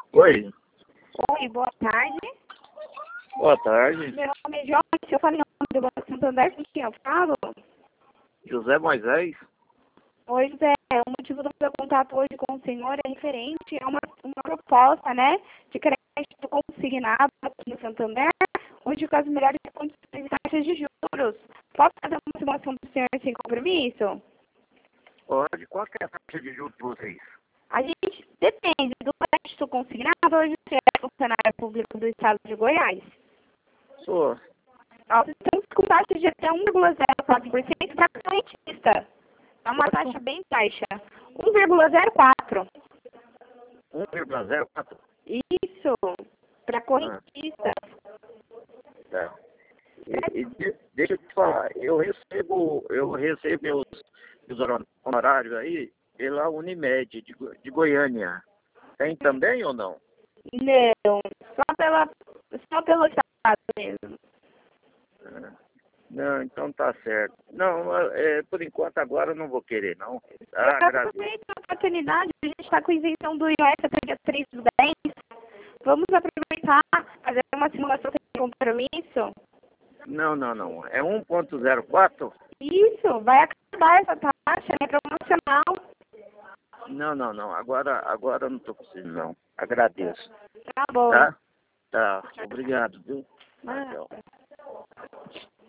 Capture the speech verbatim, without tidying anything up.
Oi, Oi, boa tarde. boa tarde. Meu nome é Jorge, eu falei em nome do Banco Santander, com quem eu falo? José Moisés? Oi, José, o motivo do meu contato hoje com o senhor é referente a uma, uma proposta, né, de crédito consignado aqui no Santander, hoje com as melhores condições de taxas de juros. Posso fazer uma simulação do senhor sem compromisso? Pode. Qual que é a taxa de juros de vocês? A gente depende do crédito consignado, hoje você é funcionário público do estado de Goiás. Sou. Nós estamos com taxa de até um vírgula zero quatro por cento para correntista. É uma taxa bem baixa. um vírgula zero quatro. um vírgula zero quatro? Isso, para correntista. Tá. E, e de- deixa eu te falar, eu recebo, eu recebo meus, meus hor- honorários aí pela Unimed de, Go- de Goiânia. Tem também ou não? Não, só, pela, só pelo estado mesmo. Ah, não, então tá certo. Não, é, por enquanto agora eu não vou querer, não. Eu Ah, agradeço. aproveito a oportunidade, a gente está com isenção do I O S até dia três do dez. Vamos aproveitar, fazer uma simulação sem compromisso. Não, não, não. É um ponto zero quatro? Isso, vai acabar essa taxa, é promocional. Não, não, não. Agora, agora eu não estou precisando, não. Agradeço. Tá bom. Tá? Tá. Obrigado, viu? Ah. Tchau.